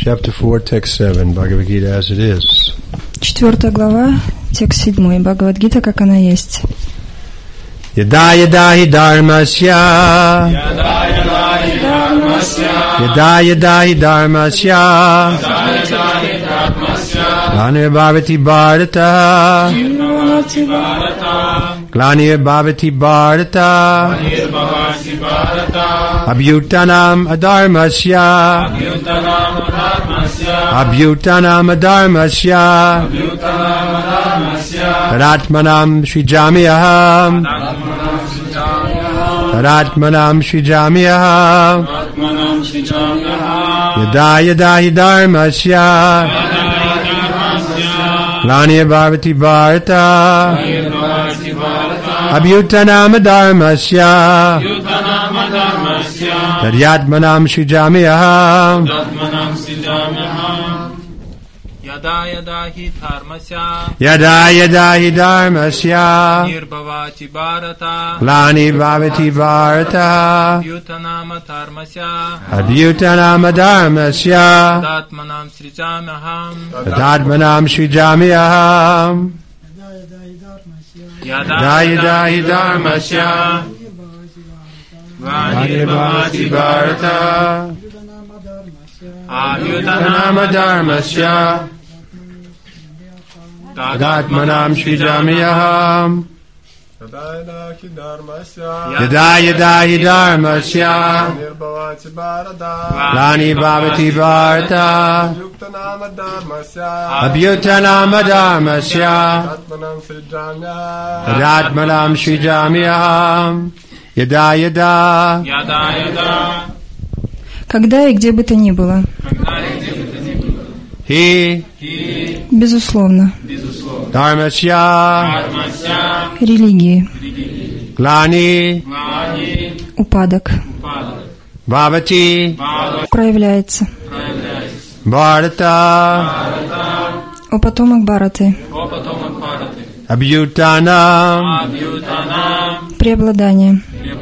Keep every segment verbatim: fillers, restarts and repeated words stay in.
Chapter four, text seven, Bhagavad Gita as it is. Четвертая глава, текст седьмой, Бхагавад-гита, как она есть. Yada yada hi dharmasya Yada yada hi dharmasya Yada yada hi dharmasya Yada yada hi dharmasya Glanir bhavati bharata Nirvati bharata Glanir bhavati bharata Nirvati bharata Abhyutanam adharmasya Abhyutanam dharmasya Abhyutanam adharmasya Abhyutanam dharmasya Tadatmanam shrijamyaham Tadatmanam shrijamyaham Atmanam shrijamyaham Yada yada hi dharmasya Glanir bhavati bharata Nirvati bharata Abhyutanam adharmasya Abhyutanam dharmasya Tadyatmanam shrijamyaham Atmanam shrijamyaham Yada yada hi dharmasya Yada yada hi dharmasya Nirbhavati bharata Glani bhavati bharata Abhyutanam dharmasya Abhyutanam dharmasya Tatmanam srijamaham Tadatmanam shrijamyaham Yada Yada yada hi dharmasya Glani bhavati bharata Abhyutanam Abhyutanam dharmasya Tadatmanam shrijamyaham Yada yada hi dharmasya Yada yada hi dharmasya Nirbhavati bharata Glani bhavati bharata Yuktanam dharmasya Abhyutanam dharmasya Atmanam srijamya Tadatmanam shrijamyaham Yada yada Yada yada Когда и где бы то ни было. Hi Безусловно. dharmasya Религии. Glani Упадок. bhavati Проявляется. bharata О потомок Бхараты. Abhyutanam Преобладание.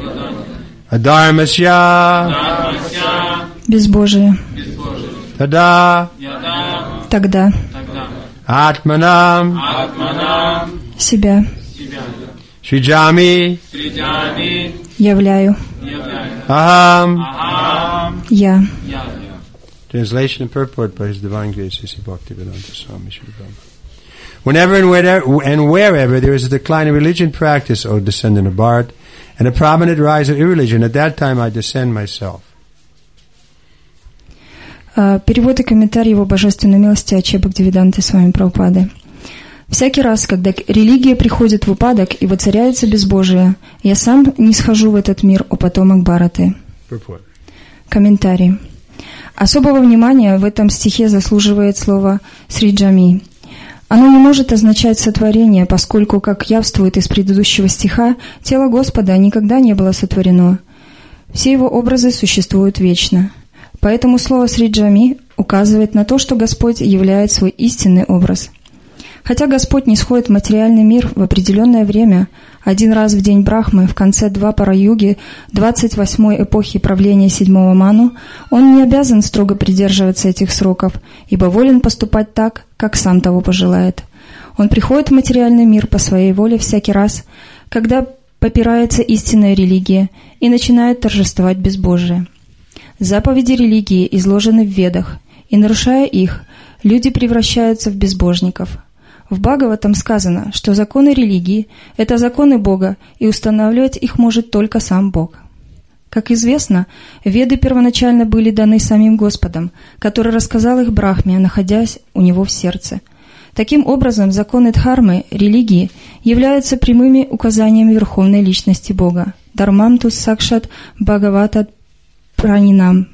dharmasya Безбожие. tada Тогда. atmanam Себя. shrijami Являю. aham. Я. Translation and purport by His Divine Grace A C Bhaktivedanta Swami Srila Prabhupada. Whenever and wherever, and wherever there is a decline in religion practice, O descendant of Bharat, and a prominent rise of irreligion, at that time I descend myself. Перевод и комментарий его божественной милости Аче Бхактивиданты Свами Прабхупады. Всякий раз, когда религия приходит в упадок и воцаряется безбожие, я сам не схожу в этот мир, о потомок Бхараты. Purport. Комментарий. Особого внимания в этом стихе заслуживает слово «сриджами». Оно не может означать сотворение, поскольку, как явствует из предыдущего стиха, тело Господа никогда не было сотворено. Все его образы существуют вечно. Поэтому слово «сриджами» указывает на то, что Господь являет свой истинный образ. Хотя Господь не сходит в материальный мир в определенное время, один раз в день Брахмы, в конце Двапара-юги, двадцать восьмой эпохи правления седьмого Ману, Он не обязан строго придерживаться этих сроков, ибо волен поступать так, как сам того пожелает. Он приходит в материальный мир по своей воле всякий раз, когда попирается истинная религия и начинает торжествовать безбожие. Заповеди религии изложены в Ведах, и, нарушая их, люди превращаются в безбожников. В Бхагаватам сказано, что законы религии – это законы Бога, и устанавливать их может только сам Бог. Как известно, Веды первоначально были даны самим Господом, который рассказал их Брахме, находясь у него в сердце. Таким образом, законы дхармы, религии, являются прямыми указаниями Верховной Личности Бога. Дharmamtus Сакшат Бхагавата Пранинам.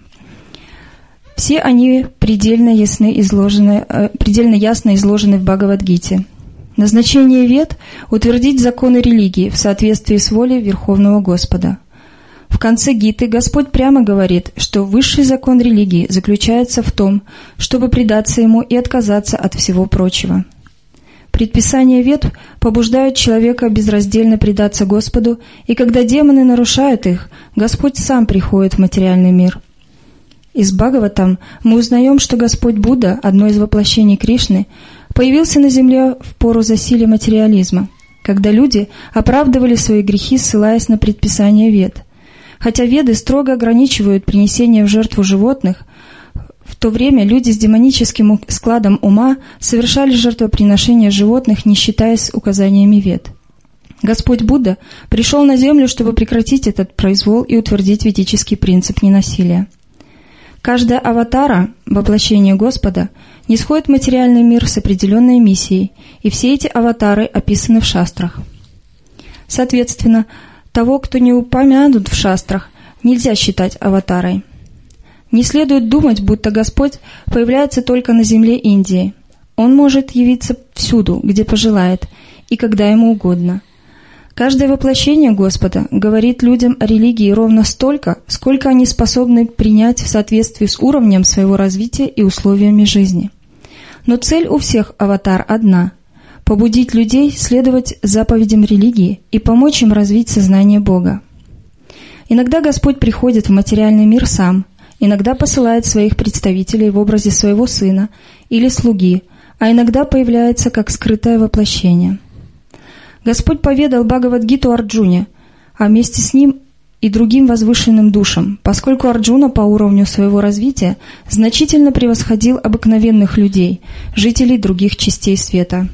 Все они предельно, ясны изложены, э, предельно ясно изложены в Бхагавад-гите. Назначение Вед – утвердить законы религии в соответствии с волей Верховного Господа. В конце Гиты Господь прямо говорит, что высший закон религии заключается в том, чтобы предаться Ему и отказаться от всего прочего. Предписания Вед побуждают человека безраздельно предаться Господу, и когда демоны нарушают их, Господь сам приходит в материальный мир. Из Бхагаватам мы узнаем, что Господь Будда, одно из воплощений Кришны, появился на земле в пору засилия материализма, когда люди оправдывали свои грехи, ссылаясь на предписания Вед. Хотя Веды строго ограничивают принесение в жертву животных, в то время люди с демоническим складом ума совершали жертвоприношение животных, не считаясь указаниями Вед. Господь Будда пришел на землю, чтобы прекратить этот произвол и утвердить ведический принцип ненасилия. Каждая аватара, воплощение Господа, нисходит в материальный мир с определенной миссией, и все эти аватары описаны в шастрах. Соответственно, того, кто не упомянут в шастрах, нельзя считать аватарой. Не следует думать, будто Господь появляется только на земле Индии. Он может явиться всюду, где пожелает, и когда ему угодно. Каждое воплощение Господа говорит людям о религии ровно столько, сколько они способны принять в соответствии с уровнем своего развития и условиями жизни. Но цель у всех аватар одна – побудить людей следовать заповедям религии и помочь им развить сознание Бога. Иногда Господь приходит в материальный мир сам, иногда посылает своих представителей в образе своего сына или слуги, а иногда появляется как скрытое воплощение. Господь поведал Бхагавад-гиту Арджуне, а вместе с ним и другим возвышенным душам, поскольку Арджуна по уровню своего развития значительно превосходил обыкновенных людей, жителей других частей света.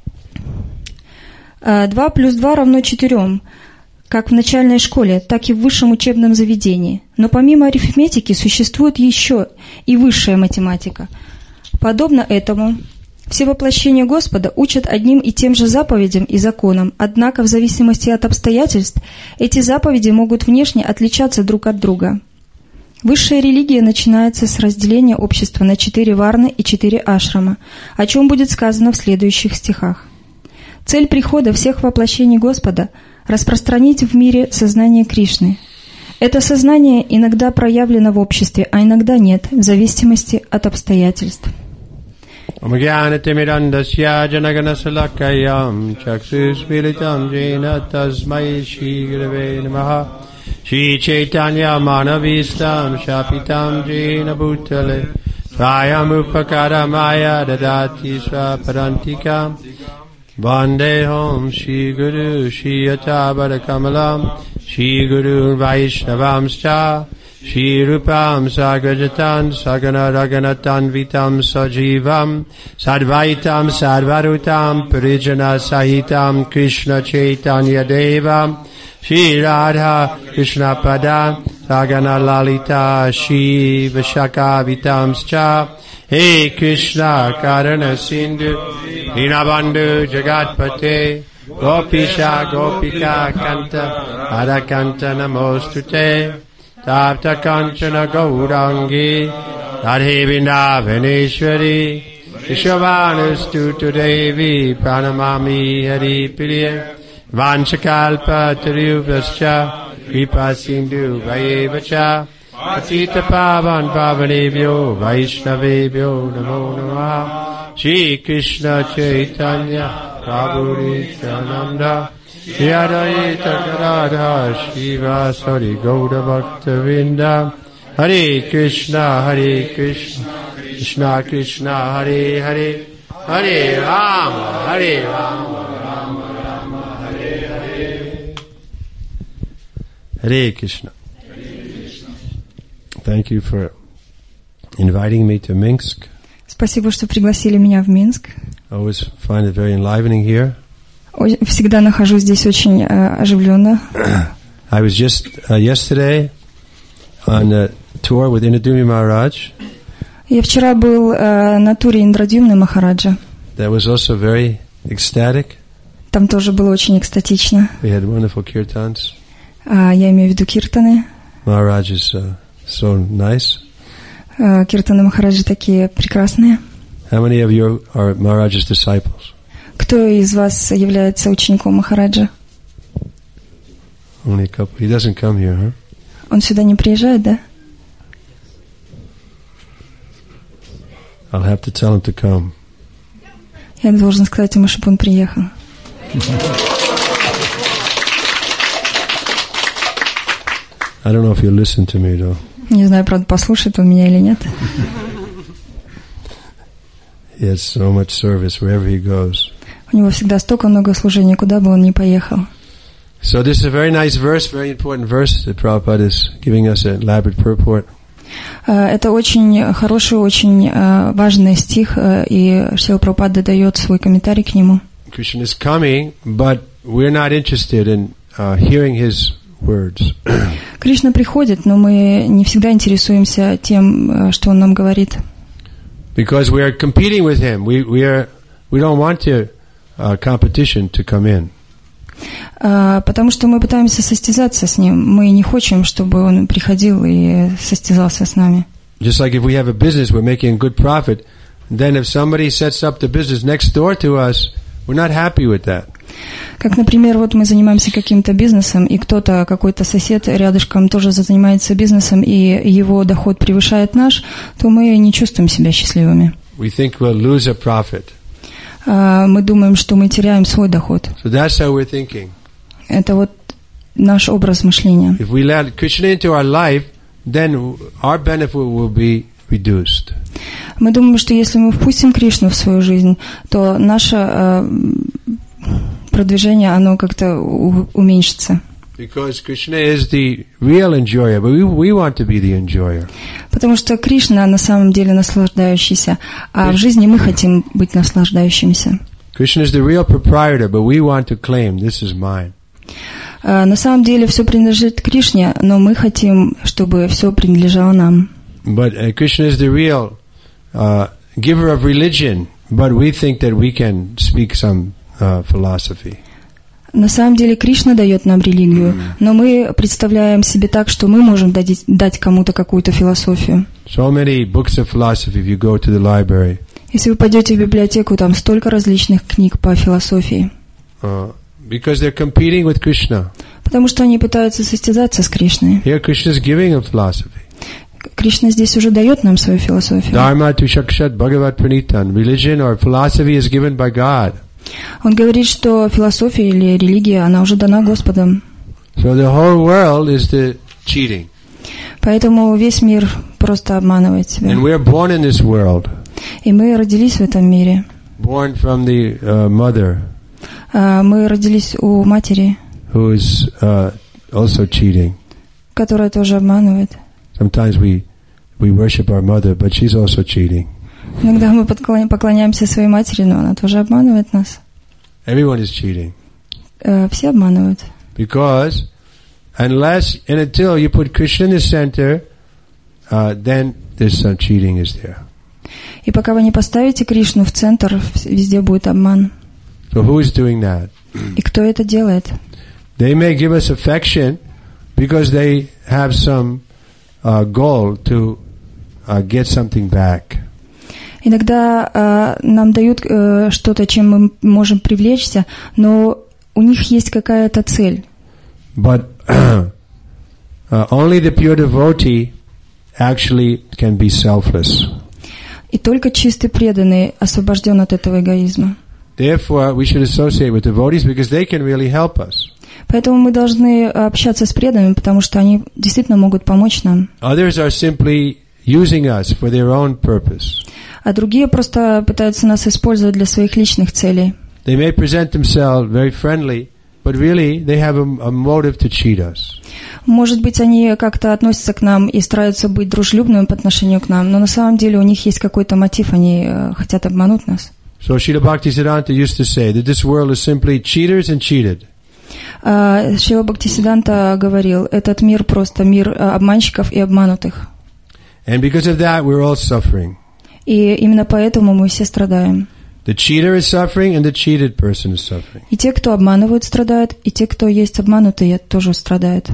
Два плюс два равно четырем, как в начальной школе, так и в высшем учебном заведении. Но помимо арифметики существует еще и высшая математика. Подобно этому, все воплощения Господа учат одним и тем же заповедям и законам, однако в зависимости от обстоятельств эти заповеди могут внешне отличаться друг от друга. Высшая религия начинается с разделения общества на четыре варны и четыре ашрама, о чем будет сказано в следующих стихах. Цель прихода всех воплощений Господа – распространить в мире сознание Кришны. Это сознание иногда проявлено в обществе, а иногда нет, в зависимости от обстоятельств. Amagyanatimirandasya janaganasalakayam chaksusmilitam jena tasmai shri gurave namaha Shri Chaitanya manavistam shapitam jena bhutale svayam upakaramaya dadati swaparantikam Vandeham Shri Guru Shri Yatabara Kamalam Shri Guru Vaishnavamscha Shri Rupam Sagrajatan Sagana Raganatan Vitam Sajivam Sadvaitam Sarvarutam Parijana Sahitam Krishna Chaitanya Devam Shri Radha Krishna Pada Sagana Lalita Shri Vishaka Vitamscha Hey Krishna Karana Sindhu Dinabandhu Jagatpate Gopisha Gopika Kanta Adakanta Namostute Tapta Kanchana Gaurangi Radhe Vrindavaneshwari Vishwavanustutu Devi Pranamami Hari Priya Vanchakalpa Tarubhascha Kripa Sindhu Vayevacha Atita Pavan Pavanebhyo Vaishnavebhyo Namo Namah Shri Krishna Chaitanya Prabhu Nityananda Shri Advaita Gadadhar Shiva Sari Gauda Bhaktavinda Hare Krishna Hare Krishna Krishna Krishna Hare Hare Hare Rama Hare Rama Rama Rama Hare Hare Hare Krishna. Thank you for inviting me to Minsk. Спасибо, что пригласили меня в Минск. I always find it very enlivening here. Всегда нахожусь здесь очень uh, оживленно. I was just uh, yesterday on a tour with Indradumni Maharaj. Я вчера был uh, на туре Индрадюмны Махараджа. That was also very ecstatic. Там тоже было очень экстатично. We had wonderful kirtans. Uh, я имею в виду киртаны. Maharaj is uh, so nice. Uh, киртаны Махараджи такие прекрасные. How many of you are Maharaj's disciples? Кто из вас является учеником Махараджа? Only a couple. He doesn't come here, huh? Он сюда не приезжает, да? I'll have to tell him to come. Я должен сказать ему, чтобы он приехал. I don't know if you'll listen to me, though. Не знаю, правда, послушает он меня или нет. He has so much service wherever he goes. У него всегда столько много служений, куда бы он ни поехал. So this is a very nice verse, very important verse that Prabhupada is giving us an elaborate purport. Это очень хороший, очень важный стих, и Шрила Прабхупада дает свой комментарий к нему. Krishna is coming, but we're not interested in uh, hearing his words. Кришна приходит, но мы не всегда интересуемся тем, что он нам говорит. Because we are competing with him. We we are we don't want to uh, competition to come in. Uh, потому что мы пытаемся состязаться с ним. Мы не хотим, чтобы он приходил и состязался с нами. Just like if we have a business, we're making a good profit. Then if somebody sets up the business next door to us, we're not happy with that. Как, например, вот мы занимаемся каким-то бизнесом, и кто-то, какой-то сосед рядышком тоже занимается бизнесом, и его доход превышает наш, то мы не чувствуем себя счастливыми. We think we'll lose a profit. Uh, мы думаем, что мы теряем свой доход. So that's how we're thinking. Это вот наш образ мышления. If we let Krishna into our life, then our benefit will be reduced. Мы думаем, что если мы впустим Кришну в свою жизнь, то наше uh, продвижение, оно как-то у- уменьшится. Because Krishna is the real enjoyer, but we, we want to be the enjoyer. Потому что Кришна на самом деле наслаждающийся, а в жизни мы хотим быть наслаждающимися. Krishna is the real proprietor, but we want to claim this is mine. Uh, на самом деле все принадлежит Кришне, но мы хотим, чтобы все принадлежало нам. But uh, Krishna is the real uh, giver of religion, but we think that we can speak some uh, philosophy. На самом деле Кришна дает нам религию, но мы представляем себе так, что мы можем дать, дать кому-то какую-то философию. So many books of philosophy if you go to the library. Если вы пойдете в библиотеку, там столько различных книг по философии. Uh, because they're competing with Krishna. Потому что они пытаются состязаться с Кришной. Here Krishna is giving a philosophy. Кришна здесь уже дает нам свою философию. Dharma tu shakshat bhagavat pranitan. Religion or philosophy is given by God. Он говорит, что философия или религия, она уже дана Господом. So the whole world is the cheating. Поэтому весь мир просто обманывает себя. And we're born in this world. И мы родились в этом мире. Born from the uh, mother. Uh, мы родились у матери, Who is uh, also cheating. которая тоже обманывает. Sometimes we we worship our mother, but she's also cheating. Иногда мы подклоня- поклоняемся своей матери, но она тоже обманывает нас. Everyone is cheating. Uh, все обманывают. Because unless and until you put Krishna in the center, uh, then there's some cheating is there. И пока вы не поставите Кришну в центр, везде будет обман. So who is doing that? И кто это делает? They may give us affection because they have some uh, goal to uh, get something back. Иногда uh, нам дают uh, что-то, чем мы можем привлечься, но у них есть какая-то цель. But uh, only the pure devotee actually can be selfless. И только чистый преданный освобожден от этого эгоизма. Therefore, we should associate with devotees because they can really help us. Поэтому мы должны общаться с преданными, потому что они действительно могут помочь нам. Others are simply using us for their own purpose. А другие просто пытаются нас использовать для своих личных целей. They may present themselves very friendly, but really they have a, a motive to cheat us. Может быть, они как-то относятся к нам и стараются быть дружелюбными по отношению к нам, но на самом деле у них есть какой-то мотив, они э, хотят обмануть нас. So Srila Bhaktisiddhanta used to say that this world is simply cheaters and cheated. А, Шрила Бхактисиддханта говорил, этот мир просто мир э, обманщиков и обманутых. And because of that, we're all suffering. И именно поэтому мы все страдаем. The cheater is suffering and the cheated person is suffering. И те, кто обманывают, страдают, и те, кто есть обманутые, тоже страдают.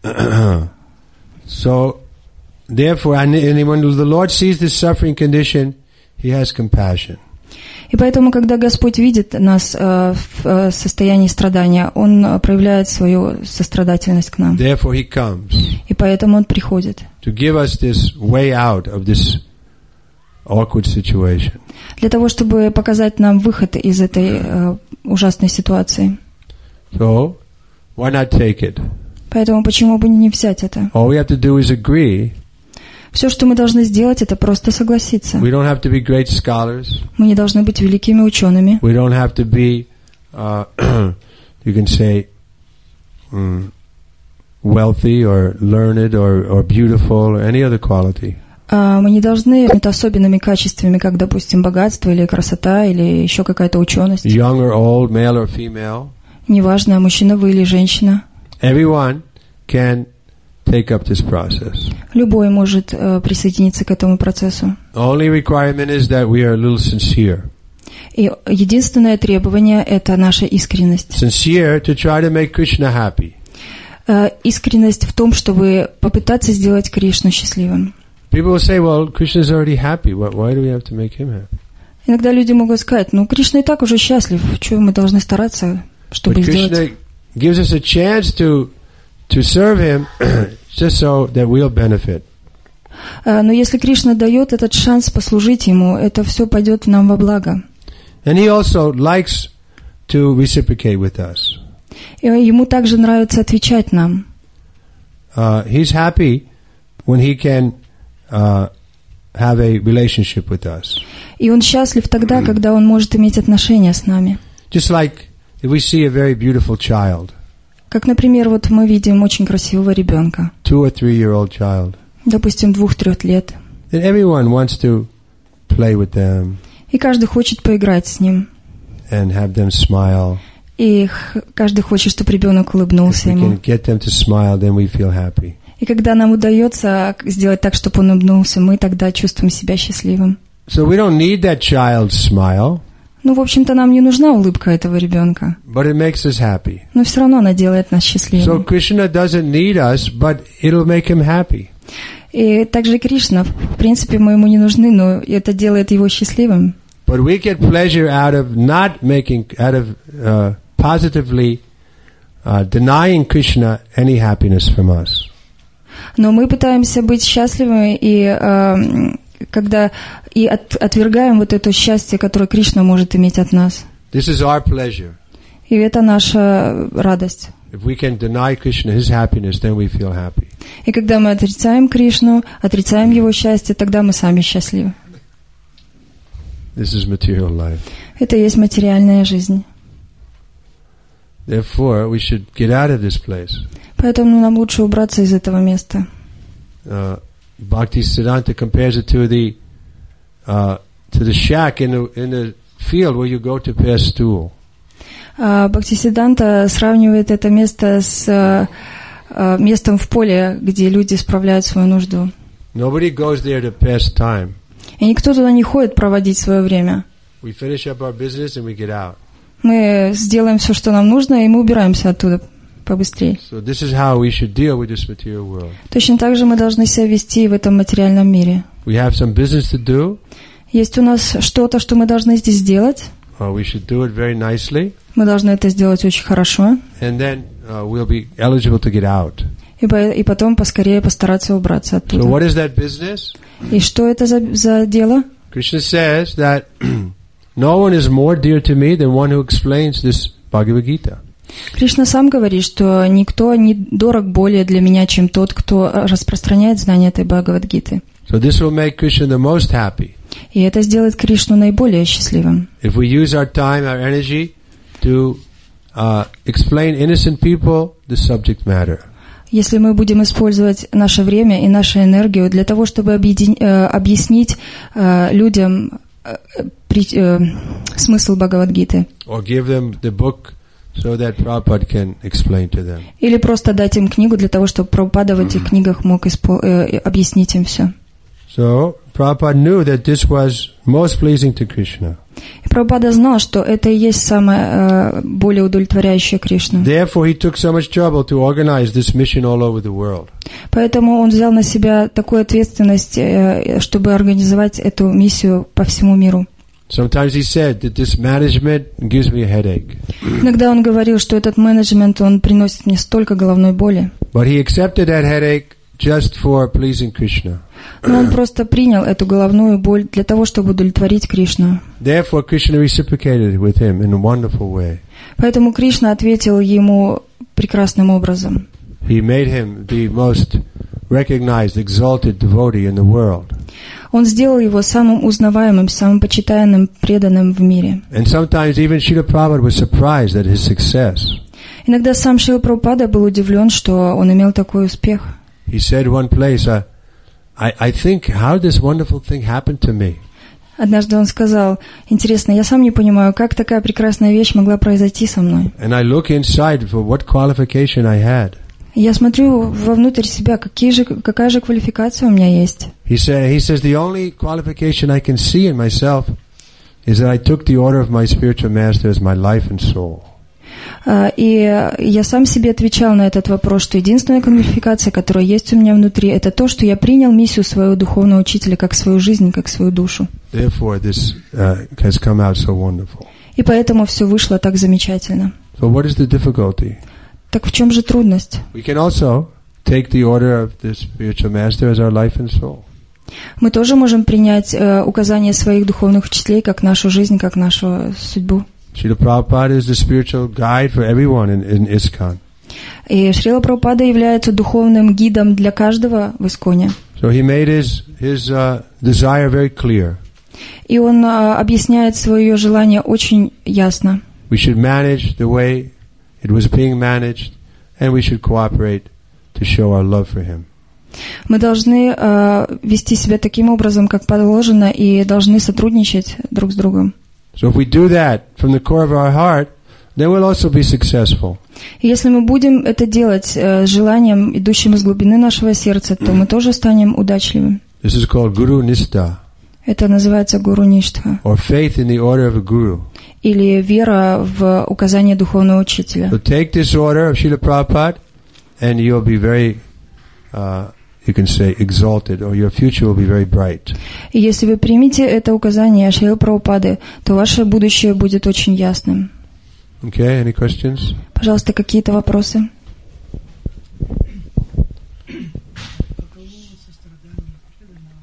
So, therefore, and when the Lord sees this suffering condition, He has compassion. И поэтому, когда Господь видит нас э, в э, состоянии страдания, Он э, проявляет свою сострадательность к нам. Therefore, He comes И поэтому Он приходит. to give us this way out of this awkward situation. Для того, чтобы показать нам выход из этой э, ужасной ситуации. So, why not take it? Поэтому почему бы не взять это? All we have to do is agree Все, что мы должны сделать, это просто согласиться. We don't have to be great scholars. Мы не должны быть великими учеными. We don't have to be, uh, you can say, um, wealthy or learned or, or beautiful or any other quality. А мы не должны быть особенными качествами, как, допустим, богатство или красота или еще какая-то ученость. Young or old, male or female. Неважно, мужчина вы или женщина. Everyone can take up this process. Любой может э, присоединиться к этому процессу. The only requirement is that we are a little sincere. И единственное требование – это наша искренность. Sincere to try to make Krishna happy. Э, искренность в том, чтобы попытаться сделать Кришну счастливым. People will say, well, Krishna is already happy. Why, why do we have to make him happy? Иногда люди могут сказать, ну, Кришна и так уже счастлив, чего мы должны стараться, чтобы But сделать. Krishna gives us a chance to to serve him just so that we'll benefit. Э, но если Кришна дает этот шанс послужить ему, это все пойдет нам во благо. And he also likes to reciprocate with us. И ему также нравится отвечать нам. Uh, he's happy when he can uh, have a relationship with us. И он счастлив тогда, когда он может иметь отношения с нами. Just like if we see a very beautiful child, Как, например, вот мы видим очень красивого ребенка, two or three year old child, допустим, двух-трех лет, and everyone wants to play with them и каждый хочет поиграть с ним, and have them smile. и х- каждый хочет, чтобы ребенок If улыбнулся we ему. can get them to smile, then we feel happy. И когда нам удается сделать так, чтобы он улыбнулся, мы тогда чувствуем себя счастливым. So we don't need that child's smile, Ну, в общем-то, нам не нужна улыбка этого ребенка, but it makes us happy. но все равно она делает нас So счастливыми. Krishna doesn't need us, but it'll make him happy. И также Кришна, в принципе, мы ему не нужны, но это делает его счастливым. But we get pleasure out of not making, out of uh, positively uh, denying Krishna any happiness from us. Но мы пытаемся быть счастливыми, и э, когда и от- отвергаем вот это счастье, которое Кришна может иметь от нас. This is our pleasure. И это наша радость. If we can deny Krishna his happiness, then we feel happy. И когда мы отрицаем Кришну, отрицаем его счастье, тогда мы сами счастливы. This is material life. Это и есть материальная жизнь. Therefore, we should get out of this place. Поэтому нам лучше убраться из этого места. Uh, Bhaktisiddhanta compares it to the uh, to the shack in the in the field where you go to pass stool. А Бхактисиддханта сравнивает это место с э, э, местом в поле, где люди справляют свою нужду. Nobody goes there to pass time. И никто туда не ходит проводить свое время. We finish up our business and we get out. Мы сделаем все, что нам нужно, и мы убираемся оттуда побыстрее. So this is how we should deal with this material world. Точно так же мы должны себя вести в этом материальном мире. We have some business to do. Есть у нас что-то, что мы должны здесь сделать. Uh, we should do it very nicely, Мы должны это сделать очень хорошо. and then uh, we'll be eligible to get out. И, по- и потом поскорее постараться убраться So оттуда. what is that business? И что это за, за дело? Krishna says that no one is more dear to me than one who explains this Bhagavad Gita. Кришна сам говорит, что никто не дорог более для меня, чем тот, кто распространяет знания этой Бхагавад-гиты. So this will make Krishna the most happy. И это сделает Кришну наиболее счастливым. If we use our time, our energy to uh, explain innocent people the subject matter. Если мы будем использовать наше время и нашу энергию для того, чтобы объедин- э, объяснить э, людям э, при- э, смысл Бхагавад-гиты, Or give them the book so that Prabhupada can explain to them. или просто дать им книгу для того, чтобы Прабхупада в этих книгах мог испо- э, объяснить им все. So Prabhupada knew that this was most pleasing to Krishna. И Прабхупада знал, что это и есть самое э, более удовлетворяющее Кришну. Therefore, he took so much trouble to organize this mission all over the world. Поэтому он взял на себя такую ответственность, э, чтобы организовать эту миссию по всему миру. Sometimes he said that this management gives me a headache. Иногда он говорил, что этот менеджмент, он приносит мне столько головной боли. But he accepted that headache just for pleasing Krishna. Но он просто принял эту головную боль для того, чтобы удовлетворить Кришну. Therefore, Krishna reciprocated with him in a wonderful way. Поэтому Кришна ответил ему прекрасным образом. He made him the most recognized, exalted devotee in the world. Он сделал его самым узнаваемым, самым почитаемым, преданным в мире. And sometimes even Srila Prabhupada was surprised at his success. Иногда сам Шрила Прабхупада был удивлен, что он имел такой успех. He said one place, uh, I, I think how this wonderful thing happened to me. Однажды он сказал: интересно, я сам не понимаю, как такая прекрасная вещь могла произойти со мной. And I look inside for what qualification I had. Я смотрю вовнутрь себя, какие же, какая же квалификация у меня есть. He said, he says, the only qualification I can see in myself is that I took the order of my spiritual master as my life and soul. Uh, и я сам себе отвечал на этот вопрос, что единственная квалификация, которая есть у меня внутри, это то, что я принял миссию своего духовного учителя как свою жизнь, как свою душу. Therefore, this uh, has come out so wonderful. И поэтому все вышло так замечательно. So what is the difficulty? Так в чем же трудность? We can also take the order of the spiritual master as our life and soul. Мы тоже можем принять uh, указания своих духовных учителей как нашу жизнь, как нашу судьбу. Srila Prabhupada is the spiritual guide for everyone in, in ISKCON. И Шрила Прабхупада является духовным гидом для каждого в Исконе. So he made his his uh, desire very clear. И он uh, объясняет свое желание очень ясно. We should manage the way it was being managed, and we should cooperate to show our love for him. Мы должны uh, вести себя таким образом, как положено, и должны сотрудничать друг с другом. So if we do that from the core of our heart, then we'll also be successful. И если мы будем это делать uh, с желанием, идущим из глубины нашего сердца, то мы тоже станем удачливыми. This is called Guru Nishtha, Это называется гуру ништха, or faith in the order of a guru. или вера в указание духовного учителя. So take this order of Srila Prabhupada, and you'll be very, uh, you can say, exalted, or your future will be very bright. И если вы примете это указание Шрилы Прабхупады, то ваше будущее будет очень ясным. Okay, any questions? Пожалуйста, какие-то вопросы? Каково сострадание преданного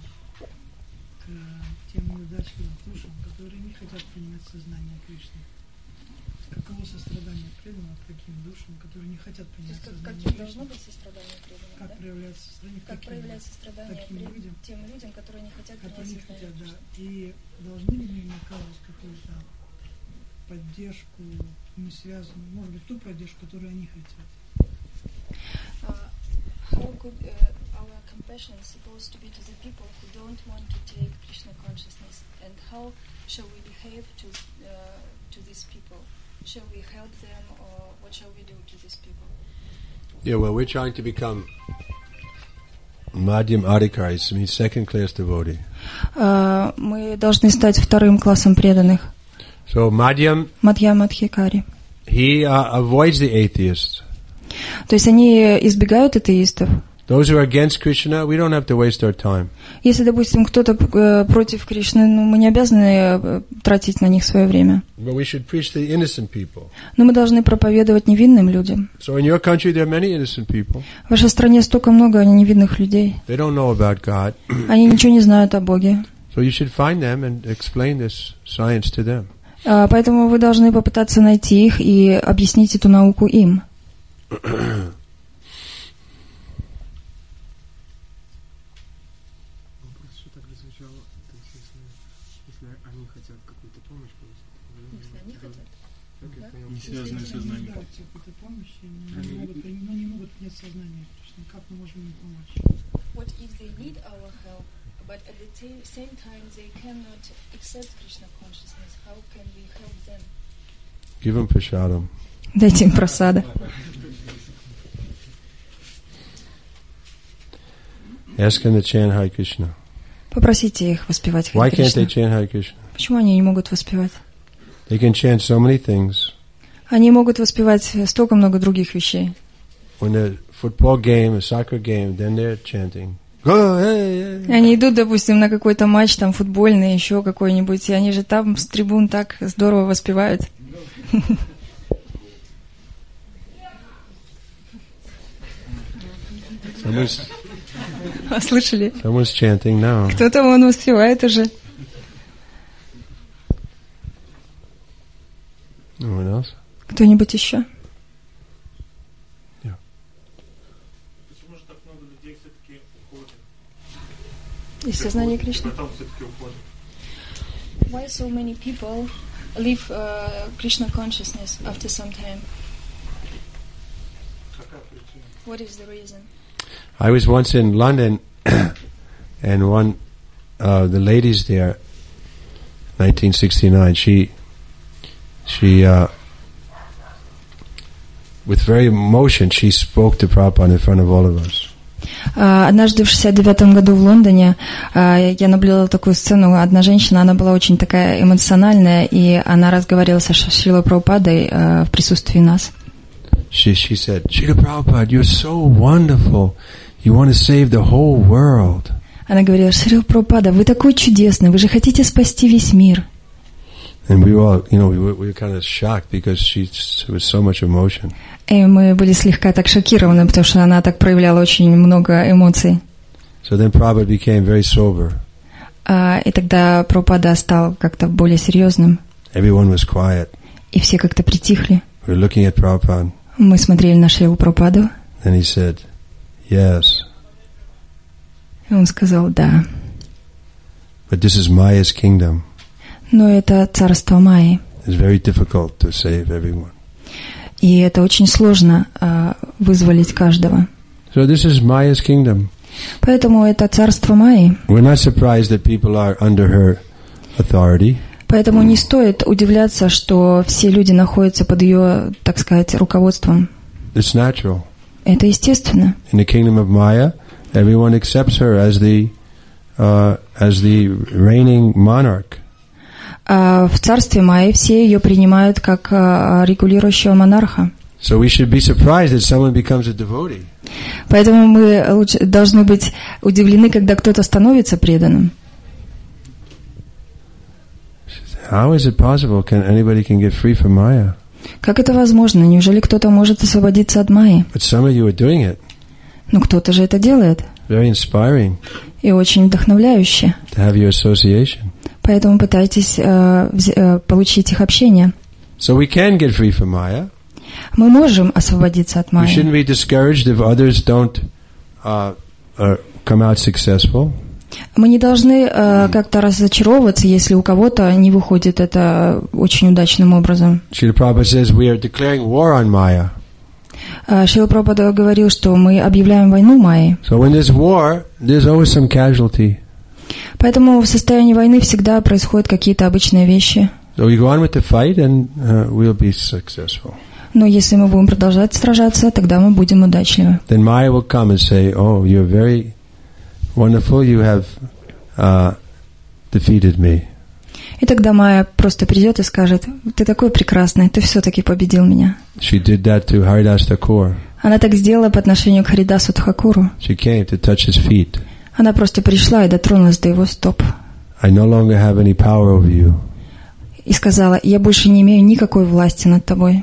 к тем неудачливым душам, которые не хотят принимать сознание Кришны? Каково сострадание преданного к таким душам, которые не хотят принять сознание Кришны? Должно быть сострадание преданного, Как да? проявляется сострадание? Как Каким? проявляется сострадание таким пред- людям, тем людям, которые не хотят которые не принять хотят, сознание да. Кришны? И должны ли мы им оказывать какую-то поддержку, не связанную, может быть, ту поддержку, которую они хотят? Uh, how could uh, our compassion is supposed to be to the people who don't want to take Krishna consciousness, and how shall we behave to uh, to these people? Shall we help them, or what shall we do to these people? Yeah, well, we're trying to become Madhyam Adhikaris, means second class devotee. Uh, мы должны стать вторым классом преданных. So Madhyam, Мадьям Адхикари. he uh, avoids the atheists. То есть они избегают атеистов. Those who are against Krishna, we don't have to waste our time. Если, допустим, кто-то э, против Кришны, ну, мы не обязаны э, тратить на них свое время. But we should preach to the innocent people. Но мы должны проповедовать невинным людям. So in your country, there are many innocent people. В вашей стране столько много невинных людей. They don't know about God. Они ничего не знают о Боге. So you should find them and explain this science to them. А, поэтому вы должны попытаться найти их и объяснить эту науку им. Вопрос еще так звучал, то есть если, если они хотят какую-то помощь получить, Если они хотят. как я понял, Не что- связанные с сознанием. Нуждаются в какой-то помощи, но не могут, при- но не могут принять сознание Кришны. Как мы можем им помочь? What if they need our help, but at the ta- same time they cannot accept Krishna consciousness? How can we help them? Give them prasadam. Дайте им просада. Ask them to chant Hare Krishna. Попросите их воспевать Why Харе can't they Кришна. chant Hare Krishna? Почему они не могут воспевать? They can chant so many things. Они могут воспевать столько много других вещей. When the football game, a soccer game, then they're chanting. Go, hey, hey. Они идут, допустим, на какой-то матч, там, футбольный, еще какой-нибудь, и они же там с трибун так здорово воспевают. Someone's, Слышали? someone's chanting now. Кто-то вон воспевает уже. Anyone else? Кто-нибудь еще? Почему же так много людей все-таки Сознание Кришны. потом все-таки уходит. Why so many people leave uh, Krishna consciousness after some time? Какая причина? What is the reason? I was once in London, and one uh, the ladies there, nineteen sixty-nine. She she uh, with very emotion she spoke to Prabhupada in front of all of us. А, Однажды в шестьдесят девятом году в Лондоне а, я наблюдала такую сцену. Одна женщина, она была очень такая эмоциональная, и она разговаривала со Шрилой Прабхупадой а, в присутствии нас. She she said, "Srila Prabhupada, you're so wonderful. You want to save the whole world." Она говорила: Шрила Прабхупада, вы такой чудесный, вы же хотите спасти весь мир. And we were all, you know, we were, we were kind of shocked because she there was so much emotion. И мы были слегка так шокированы, потому что она так проявляла очень много эмоций. So then Prabhupada became very sober. А, и тогда Прабхупада стал как-то более серьезным, Everyone was quiet. и все как-то притихли. We were looking at Prabhupada. Мы смотрели на Шрилу Прабхупаду, And he said, "Yes, и он сказал: да, but this is Maya's kingdom. но это царство Майи, It's very difficult to save everyone." и это очень сложно а, вызволить каждого. So this is Maya's kingdom. Поэтому это царство Майи. We're not surprised that people are under her authority. Поэтому не стоит удивляться, что все люди находятся под ее, так сказать, руководством. It's natural. Это естественно. In the kingdom of Maya, everyone accepts her as the uh, as the reigning monarch. А в царстве Майи все ее принимают как а, регулирующего монарха. So we should be surprised that someone becomes a devotee. Поэтому мы лучше, должны быть удивлены, когда кто-то становится преданным. How is it possible? Can anybody can get free from Maya? Как это возможно? Неужели кто-то может освободиться от Майи? But some of you are doing it. Ну, кто-то же это делает. Very inspiring И очень вдохновляюще. to have your association. Поэтому пытайтесь э, вз- э, получить их общение. So we can get free from Maya. Мы можем освободиться от We Майи. shouldn't be discouraged if others don't uh, uh, come out successful. Мы не должны э, как-то разочаровываться, если у кого-то не выходит это очень удачным образом. Srila Prabhupada says we are declaring war on Maya. Э, Шрила Прабхупада говорил, что мы объявляем войну Майи. So when there's war, there's always some casualty. Поэтому в состоянии войны всегда происходят какие-то обычные вещи. So we go on with the fight and uh, we'll be successful. Но если мы будем продолжать сражаться, тогда мы будем удачливы. Then Maya will come and say, "Oh, you're very wonderful. You have uh, defeated me." И тогда Майя просто придет и скажет: ты такой прекрасный, ты все-таки победил меня. She did that to Haridas Thakur. Она так сделала по отношению к Харидасу Тхакуру. She came to touch his feet. Она просто пришла и дотронулась до его стоп. I no longer have any power over you. И сказала: я больше не имею никакой власти над тобой.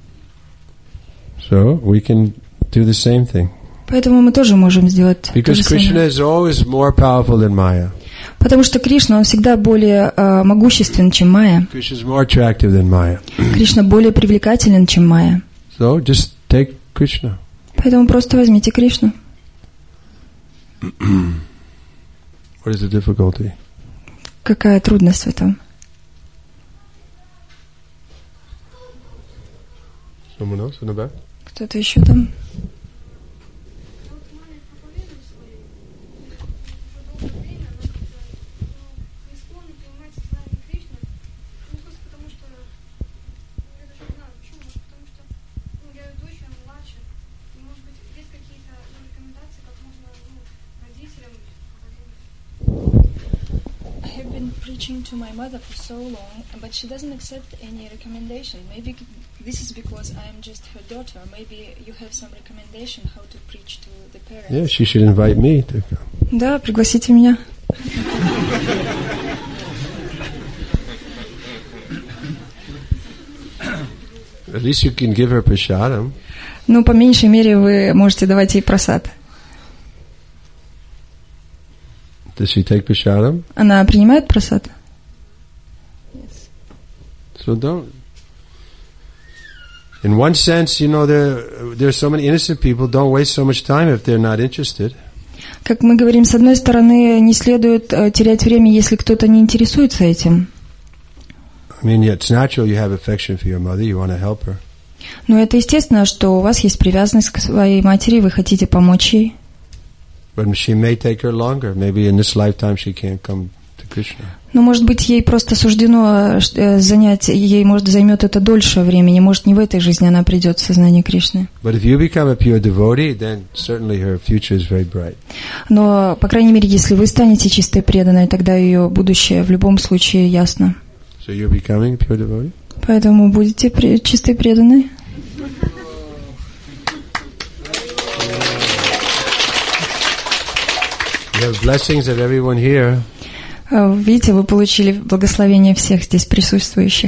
So we can do the same thing. Поэтому мы тоже можем сделать то Because же Krishna самое. is always more powerful than Maya. Потому что Кришна, он всегда более э, могуществен, чем Майя. Krishna is more attractive than Maya. Кришна более привлекателен, чем Майя. So just take Krishna. Поэтому просто возьмите Кришну. What is the difficulty? Какая трудность в этом? Someone else in the back? Кто-то еще там? I have been preaching to my mother for so long, but she doesn't accept any recommendation. Maybe this is because I am just her daughter. Maybe you have some recommendation how to preach to the parents. Yeah, she should invite me to come. Да, пригласите меня. At least you can give her prasadam. Ну, по меньшей мере, вы можете давать ей просад. Does she take prasadam? Она принимает просад? So don't. In one sense, you know, there there's so many innocent people. Don't waste so much time if they're not interested. Как мы говорим, с одной стороны, не следует э, терять время, если кто-то не интересуется этим. I mean, it's natural you have affection for your mother, you want to help her. Но это естественно, что у вас есть привязанность к своей матери, вы хотите помочь ей. But she may take her longer. Maybe in this lifetime she can't come to Krishna. Но, может быть, ей просто суждено э, занять, ей, может, займет это дольше времени, может, не в этой жизни она придет в сознание Кришны. But if you become a pure devotee, then certainly her future is very bright. Но, по крайней мере, если вы станете чистой преданной, тогда ее будущее в любом случае ясно. So you're becoming a pure devotee? Поэтому будете при, чистой преданной. You have blessings of everyone here. Видите, вы получили благословение всех здесь присутствующих.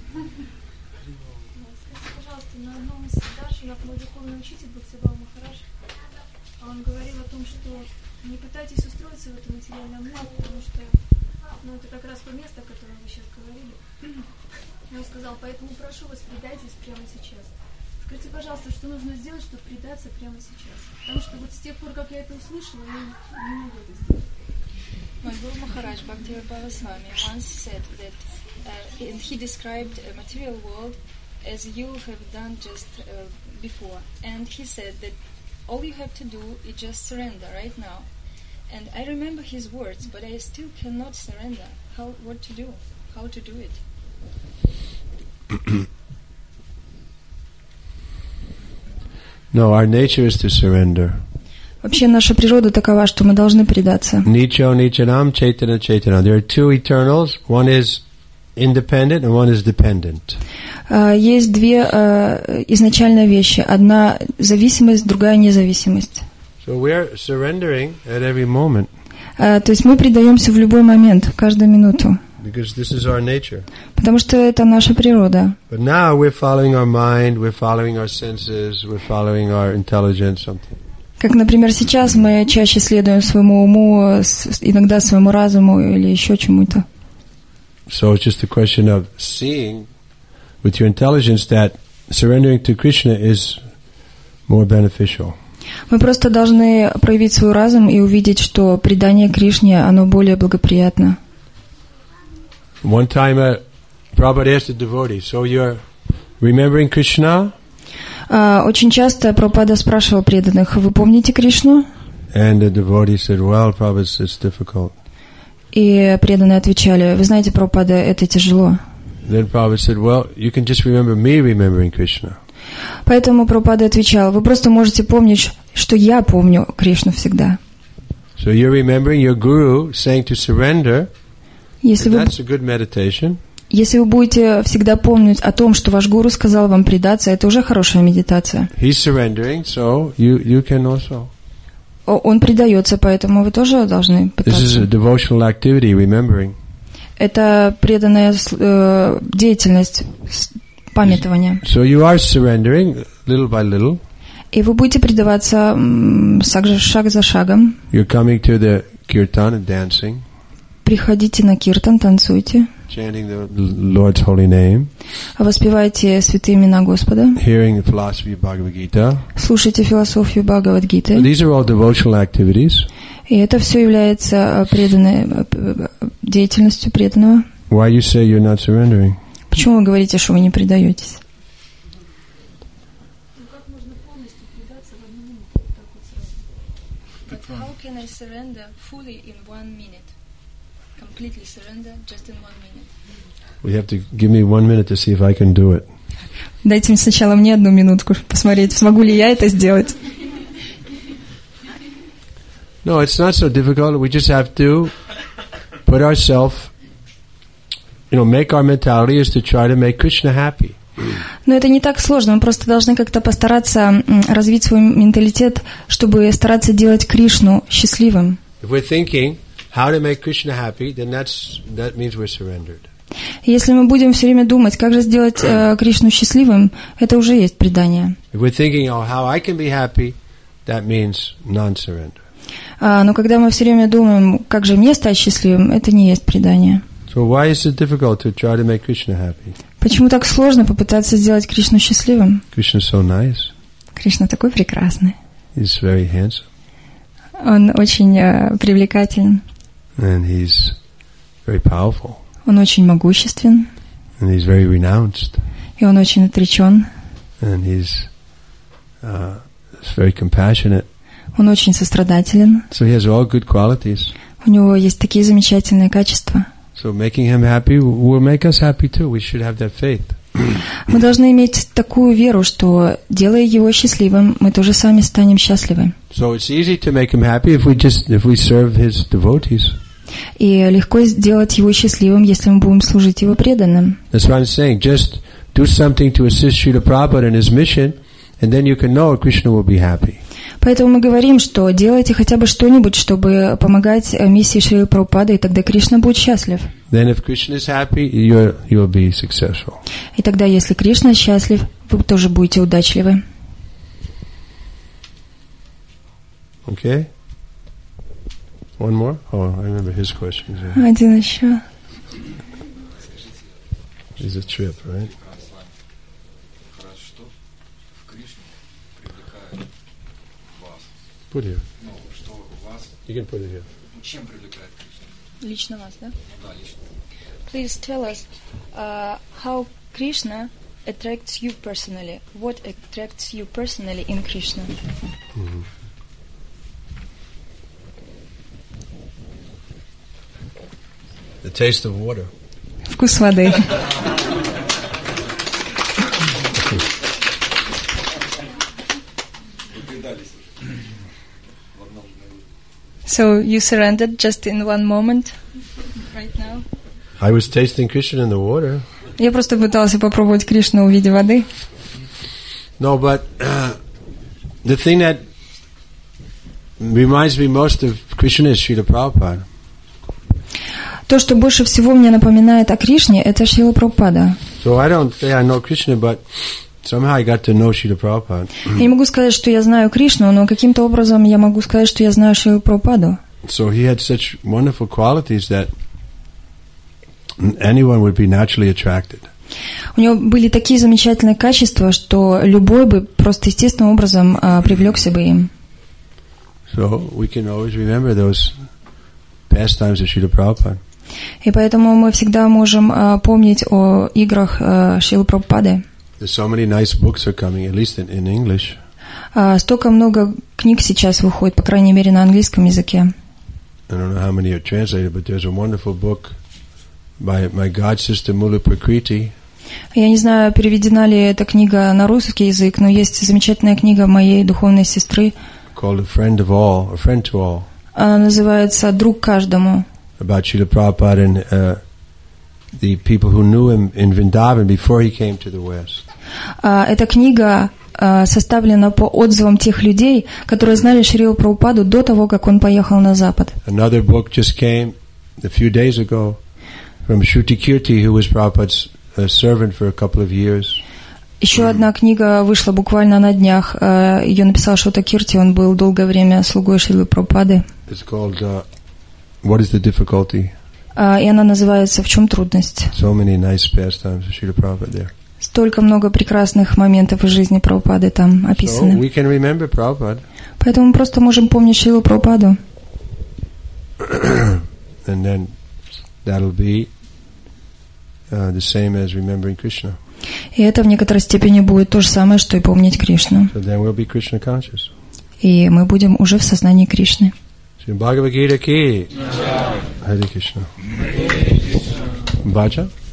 Скажите, пожалуйста, на одном из даршинов мой духовный учитель Бхактивал Махарадж, он говорил о том, что не пытайтесь устроиться в этом материальном мире, потому что ну, это как раз то место, о котором вы сейчас говорили. И он сказал, поэтому прошу вас, предайтесь прямо сейчас. Скажите, пожалуйста, что нужно сделать, чтобы предаться прямо сейчас? Потому что вот с тех пор, как я это услышала, я не могу это сделать. My Guru Maharaj Bhaktivedanta Swami once said that, uh, and he described a material world as you have done just uh, before. And he said that all you have to do is just surrender right now. And I remember his words, but I still cannot surrender. How, what to do? How to do it? No, our nature is to surrender. Вообще наша природа такова, что мы должны предаться. Nicho, Nichanam, Chaitanya, Chaitanya. There are two eternals. One is independent and one is dependent. Uh, есть две uh, изначальные вещи. Одна зависимость, другая независимость. So we're surrendering at every moment. Uh, то есть мы предаемся в любой момент, в каждую минуту. Because this is our nature. Потому что это наша природа. But now we're following our mind, we're following our senses, we're following our intelligence, something. Как, например, сейчас мы чаще следуем своему уму, иногда своему разуму или еще чему-то. So it's just a question of seeing with your intelligence that surrendering to Krishna is more beneficial. Мы просто должны проявить свой разум и увидеть, что предание Кришне, оно более благоприятно. One time a Prabhupada asked a devotee, so you're remembering Krishna? Uh, очень часто Прабхупада спрашивал преданных, вы помните Кришну? And the devotee said, well, Prabhupada, it's difficult. И преданные отвечали, вы знаете, Прабхупада, это тяжело. Then Prabhupada said, well, you can just remember me remembering Krishna. Поэтому Прабхупада отвечал, вы просто можете помнить, что я помню Кришну всегда. So you're remembering your guru saying to surrender, Если вы, that's a good meditation. если вы будете всегда помнить о том, что ваш гуру сказал вам предаться, это уже хорошая медитация. He's surrendering, so you, you can also. Он предается, поэтому вы тоже должны This is a пытаться. devotional activity, remembering. Это преданная э, деятельность, с- памятование. So you are surrendering little by little. И вы будете предаваться м, шаг, за- шаг за шагом. You're coming to the kirtan and dancing, Приходите на киртан, танцуйте, chanting the Lord's holy name, воспевайте святые имена Господа, hearing the philosophy of Bhagavad Gita. слушайте философию Бхагавад-гиты. These are all devotional activities. И это все является преданной, деятельностью преданного. Why you say you're not surrendering? Почему вы говорите, что вы не предаетесь? Ну как можно полностью предаться в одну минуту, вот так вот сразу? But how can I surrender fully in one minute? Completely surrender just in one minute. We have to give me one minute to see if I can do it. Дайте мне сначала мне одну минутку посмотреть, смогу ли я это сделать. No, it's not so difficult. We just have to put ourselves, you know, make our mentality is to try to make Krishna happy. Но это не так сложно, мы просто должны как-то постараться м, развить свой менталитет, чтобы стараться делать Кришну счастливым. If we're thinking how to make Krishna happy, then that's that means we're surrendered. Если мы будем все время думать, как же сделать э, Кришну счастливым, это уже есть предание. If we're thinking, oh, how I can be happy, that means non-surrender. А, но когда мы все время думаем, как же мне стать счастливым, это не есть предание. So why is it difficult to try to make Krishna happy? Почему так сложно попытаться сделать Кришну счастливым? Krishna's so nice. Кришна такой прекрасный. He's very handsome. Он очень э, привлекателен, and he's very powerful, он очень могуществен, and he's very renounced, и он очень отречен, and he's uh, very compassionate. он очень сострадателен. So he has all good qualities. У него есть такие замечательные качества. So making him happy will make us happy too. We should have that faith. Мы должны иметь такую веру, что, делая его счастливым, мы тоже сами станем счастливы. So it's easy to make him happy if we just if we serve his devotees. И легко сделать его счастливым, если мы будем служить его преданным. That's what I'm saying. Just do something to assist Srila Prabhupada in his mission, and then you can know Krishna will be happy. Поэтому мы говорим, что делайте хотя бы что-нибудь, чтобы помогать миссии Шрилы Прабхупады, и тогда Кришна будет счастлив. Then if Krishna is happy, you're, you'll be successful. И тогда, если Кришна счастлив, вы тоже будете удачливы. Okay? One more? Oh, I remember his question. Один еще. He's a trip, right? Put here. You can put it here. Лично вас, да? Please tell us uh, how Krishna attracts you personally. What attracts you personally in Krishna? Mm-hmm. The taste of water. Вкус воды. So you surrendered just in one moment, right now? I was tasting Krishna in the water. Я просто пытался попробовать Кришну в виде воды. No, but uh, the thing that reminds me most of Krishna is Srila Prabhupada. То, что больше всего мне напоминает о Кришне, это Шрила Прабхупада. So I don't say I know Krishna, but somehow I got to know Srila Prabhupada. Я не могу сказать, что я знаю Кришну, но каким-то образом я могу сказать, что я знаю Шрилу Прабхупаду. So he had such wonderful qualities that anyone would be naturally attracted. У него были такие замечательные качества, что любой бы просто естественным образом а, привлекся бы им. So we can always remember those pastimes of Srila Prabhupada. И поэтому мы всегда можем а, помнить о играх а, Шрилы Прабхупады. There's so many nice books are coming, at least in, in English. А, столько много книг сейчас выходит, по крайней мере, на английском языке. I don't know how many are translated, but there's a wonderful book by my god sister Mula Prakriti. Я не знаю, переведена ли эта книга на русский язык, но есть замечательная книга моей духовной сестры. Called A Friend of All, A Friend to All. Она называется «Друг каждому». About Srila Prabhupada and uh, the people who knew him in Vrindavan before he came to the West. Uh, эта книга uh, составлена по отзывам тех людей, которые знали Шрилу Прабхупаду до того, как он поехал на Запад. Another book just came a few days ago from Shruti Kirti, who was Prabhupada's uh, servant for a couple of years. Еще одна книга вышла буквально на днях. Uh, ее написал Шрута Кирти, он был долгое время слугой Шрилы Прабхупады. It's called uh, What is the Difficulty? Uh, и она называется «В чем трудность?». So many nice pastimes of Srila Prabhupada there. Столько много прекрасных моментов из жизни Прабхупады там описаны. So we can remember Prabhupada. Поэтому мы просто можем помнить Шрилу Прабхупаду. And then that'll be uh, the same as remembering Krishna. И это в некоторой степени будет то же самое, что и помнить Кришну. So then we'll be Krishna conscious. И мы будем уже в сознании Кришны. Shri Bhagavad Gita ki. Hare Krishna. Bhaja?